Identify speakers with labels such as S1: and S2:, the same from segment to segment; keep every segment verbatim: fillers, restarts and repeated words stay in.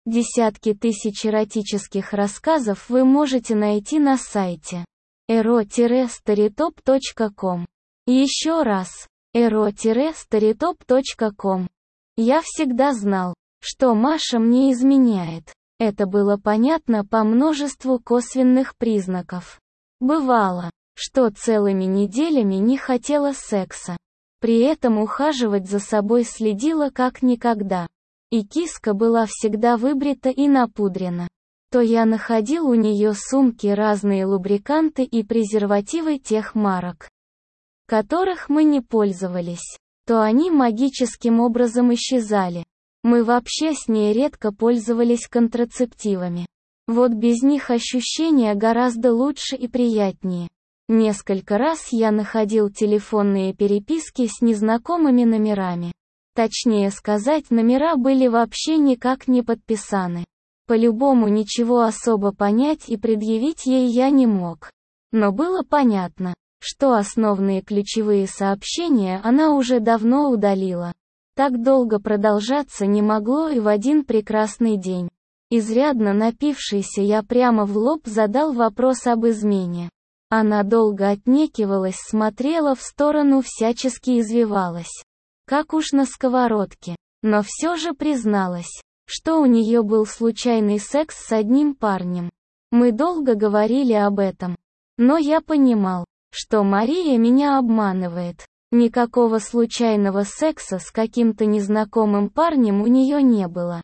S1: Десятки тысяч эротических рассказов вы можете найти на сайте эро старитоп точка ком. Еще раз, эро старитоп точка ком. Я всегда знал, что Маша мне изменяет. Это было понятно по множеству косвенных признаков. Бывало, что целыми неделями не хотела секса. При этом ухаживать за собой следила как никогда. И киска была всегда выбрита и напудрена. То я находил у нее сумки разные лубриканты и презервативы тех марок, которых мы не пользовались, то они магическим образом исчезали. Мы вообще с ней редко пользовались контрацептивами. Вот без них ощущения гораздо лучше и приятнее. Несколько раз я находил телефонные переписки с незнакомыми номерами. Точнее сказать, номера были вообще никак не подписаны. По-любому ничего особо понять и предъявить ей я не мог. Но было понятно, что основные ключевые сообщения она уже давно удалила. Так долго продолжаться не могло, и в один прекрасный день, изрядно напившийся, я прямо в лоб задал вопрос об измене. Она долго отнекивалась, смотрела в сторону, всячески извивалась, как уж на сковородке, но все же призналась, что у нее был случайный секс с одним парнем. Мы долго говорили об этом, но я понимал, что Мария меня обманывает. Никакого случайного секса с каким-то незнакомым парнем у нее не было.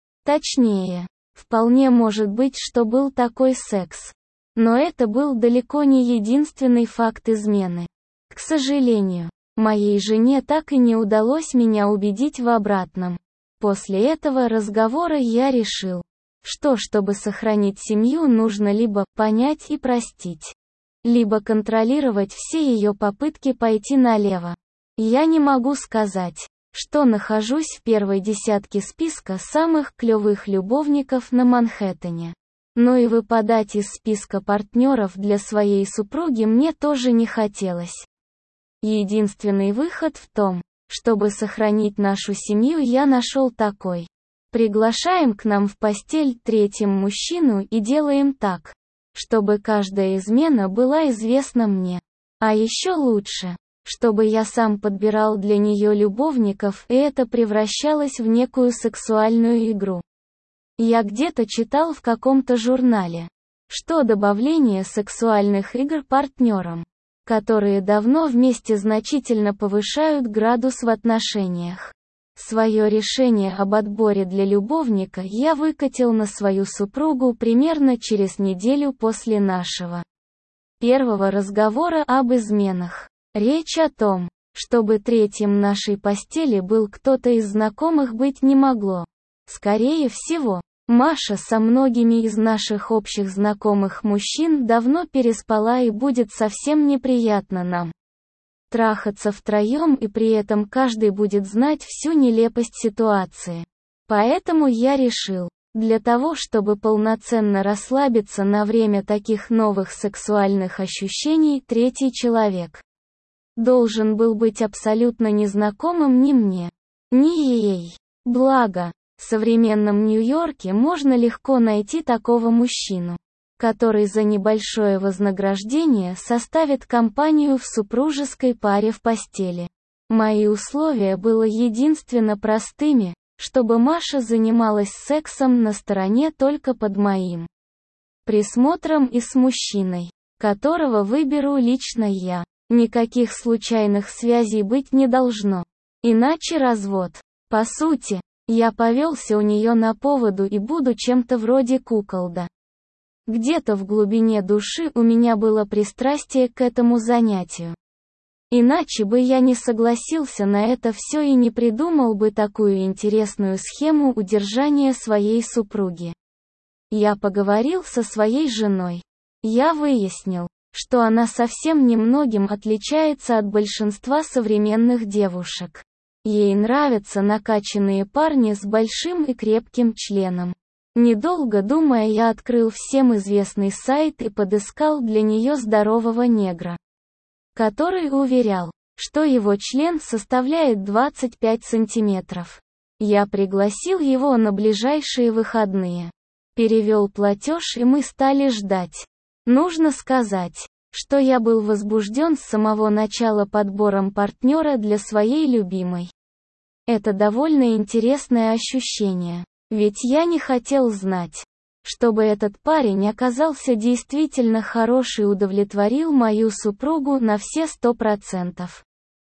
S1: Точнее, вполне может быть, что был такой секс. Но это был далеко не единственный факт измены. К сожалению, моей жене так и не удалось меня убедить в обратном. После этого разговора я решил, что чтобы сохранить семью, нужно либо понять и простить, либо контролировать все ее попытки пойти налево. Я не могу сказать, что нахожусь в первой десятке списка самых клевых любовников на Манхэттене. Но и выпадать из списка партнеров для своей супруги мне тоже не хотелось. Единственный выход в том, чтобы сохранить нашу семью, я нашел такой. Приглашаем к нам в постель третьим мужчину и делаем так, чтобы каждая измена была известна мне. А еще лучше, чтобы я сам подбирал для нее любовников, и это превращалось в некую сексуальную игру. Я где-то читал в каком-то журнале, что добавление сексуальных игр партнерам, которые давно вместе, значительно повышают градус в отношениях. Свое решение об отборе для любовника я выкатил на свою супругу примерно через неделю после нашего первого разговора об изменах. Речь о том, чтобы третьим нашей постели был кто-то из знакомых, быть не могло. Скорее всего, Маша со многими из наших общих знакомых мужчин давно переспала, и будет совсем неприятно нам трахаться втроем, и при этом каждый будет знать всю нелепость ситуации. Поэтому я решил, для того чтобы полноценно расслабиться на время таких новых сексуальных ощущений, третий человек должен был быть абсолютно незнакомым ни мне, ни ей. Благо, в современном Нью-Йорке можно легко найти такого мужчину, который за небольшое вознаграждение составит компанию в супружеской паре в постели. Мои условия были единственно простыми, чтобы Маша занималась сексом на стороне только под моим присмотром и с мужчиной, которого выберу лично я. Никаких случайных связей быть не должно. Иначе развод. По сути, я повелся у нее на поводу и буду чем-то вроде куколда. Где-то в глубине души у меня было пристрастие к этому занятию. Иначе бы я не согласился на это все и не придумал бы такую интересную схему удержания своей супруги. Я поговорил со своей женой. Я выяснил, что она совсем немногим отличается от большинства современных девушек. Ей нравятся накачанные парни с большим и крепким членом. Недолго думая, я открыл всем известный сайт и подыскал для нее здорового негра, который уверял, что его член составляет двадцать пять сантиметров. Я пригласил его на ближайшие выходные. Перевел платеж, и мы стали ждать. Нужно сказать, что я был возбужден с самого начала подбором партнера для своей любимой. Это довольно интересное ощущение, ведь я не хотел знать, чтобы этот парень оказался действительно хорош и удовлетворил мою супругу на все сто процентов.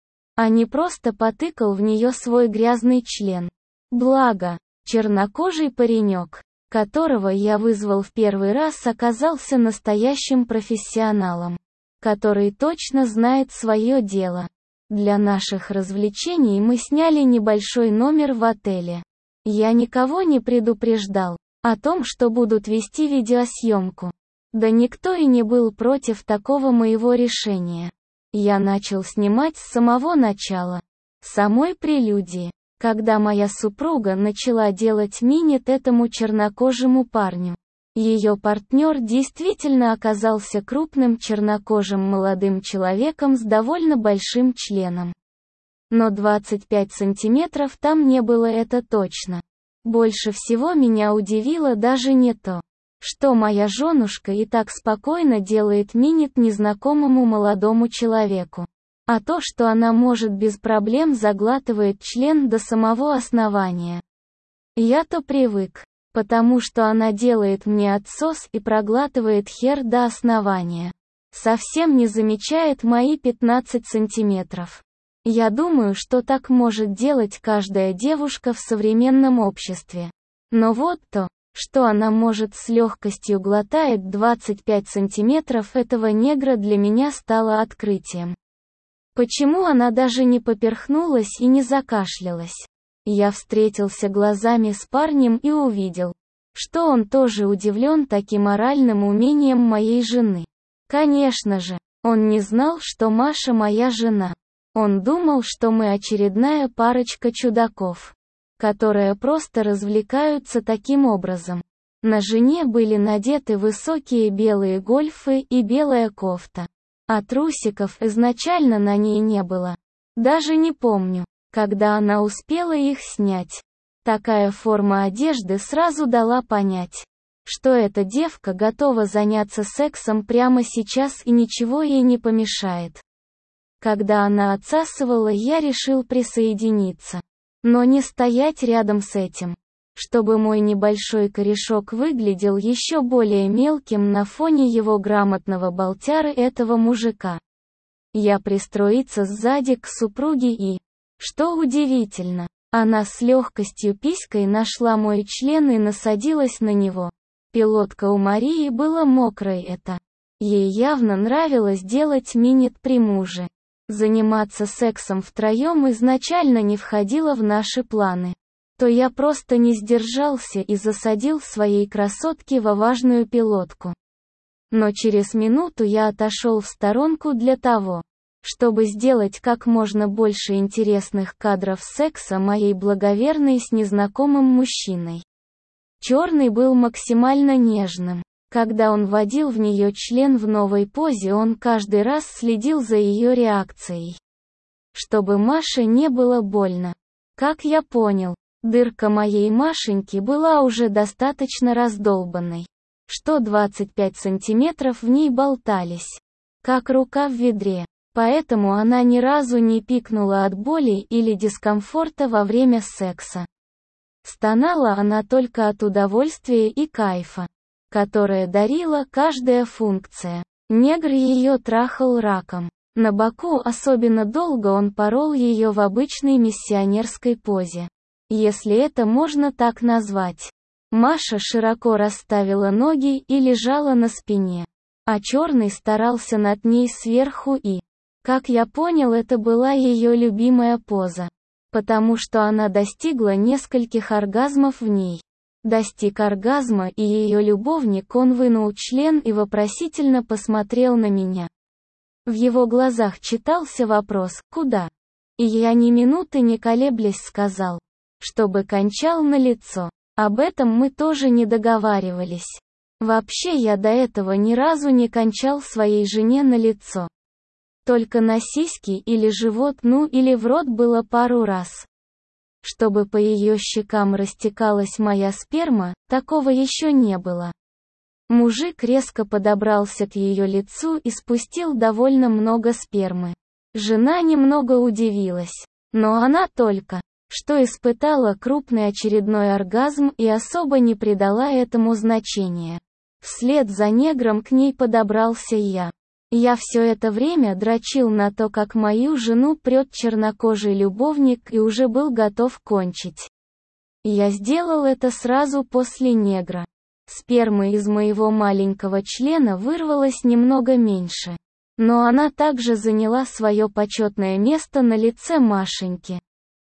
S1: А не просто потыкал в нее свой грязный член. Благо, чернокожий паренек, которого я вызвал в первый раз, оказался настоящим профессионалом, который точно знает свое дело. Для наших развлечений мы сняли небольшой номер в отеле. Я никого не предупреждал о том, что будут вести видеосъемку. Да никто и не был против такого моего решения. Я начал снимать с самого начала, самой прелюдии, когда моя супруга начала делать минет этому чернокожему парню. Ее партнер действительно оказался крупным чернокожим молодым человеком с довольно большим членом. Но двадцать пять сантиметров там не было, это точно. Больше всего меня удивило даже не то, что моя женушка и так спокойно делает минет незнакомому молодому человеку, а то, что она может без проблем заглатывает член до самого основания. Я-то привык, потому что она делает мне отсос и проглатывает хер до основания. Совсем не замечает мои пятнадцать сантиметров. Я думаю, что так может делать каждая девушка в современном обществе. Но вот то, что она может с легкостью глотает двадцать пять сантиметров этого негра, для меня стало открытием. Почему она даже не поперхнулась и не закашлялась? Я встретился глазами с парнем и увидел, что он тоже удивлен таким моральным умением моей жены. Конечно же, он не знал, что Маша моя жена. Он думал, что мы очередная парочка чудаков, которые просто развлекаются таким образом. На жене были надеты высокие белые гольфы и белая кофта, а трусиков изначально на ней не было. Даже не помню, когда она успела их снять. Такая форма одежды сразу дала понять, что эта девка готова заняться сексом прямо сейчас и ничего ей не помешает. Когда она отсасывала, я решил присоединиться, но не стоять рядом с этим, чтобы мой небольшой корешок выглядел еще более мелким на фоне его грамотного болтяры этого мужика. Я пристроиться сзади к супруге и, что удивительно, она с легкостью писькой нашла мой член и насадилась на него. Пилотка у Марии была мокрой, это. Ей явно нравилось делать минет при муже. Заниматься сексом втроем изначально не входило в наши планы. То я просто не сдержался и засадил своей красотке во важную пилотку. Но через минуту я отошел в сторонку для того, чтобы сделать как можно больше интересных кадров секса моей благоверной с незнакомым мужчиной. Черный был максимально нежным. Когда он вводил в нее член в новой позе, он каждый раз следил за ее реакцией, чтобы Маше не было больно. Как я понял, дырка моей Машеньки была уже достаточно раздолбанной, что двадцать пять сантиметров в ней болтались, как рука в ведре, поэтому она ни разу не пикнула от боли или дискомфорта во время секса. Стонала она только от удовольствия и кайфа, которое дарила каждая функция. Негр ее трахал раком. На боку особенно долго он порол ее в обычной миссионерской позе, если это можно так назвать. Маша широко расставила ноги и лежала на спине, а черный старался над ней сверху и, как я понял, это была ее любимая поза, потому что она достигла нескольких оргазмов в ней. Достиг оргазма, и ее любовник, он вынул член и вопросительно посмотрел на меня. В его глазах читался вопрос «Куда?». И я ни минуты не колеблясь сказал, чтобы кончал на лицо. Об этом мы тоже не договаривались. Вообще я до этого ни разу не кончал своей жене на лицо. Только на сиськи или живот, ну или в рот было пару раз. чтобы по ее щекам растекалась моя сперма, такого еще не было. Мужик резко подобрался к ее лицу и спустил довольно много спермы. Жена немного удивилась, но она только что испытала крупный очередной оргазм и особо не придала этому значения. Вслед за негром к ней подобрался я. Я все это время дрочил на то, как мою жену прет чернокожий любовник, и уже был готов кончить. Я сделал это сразу после негра. Спермы из моего маленького члена вырвалось немного меньше. Но она также заняла свое почетное место на лице Машеньки.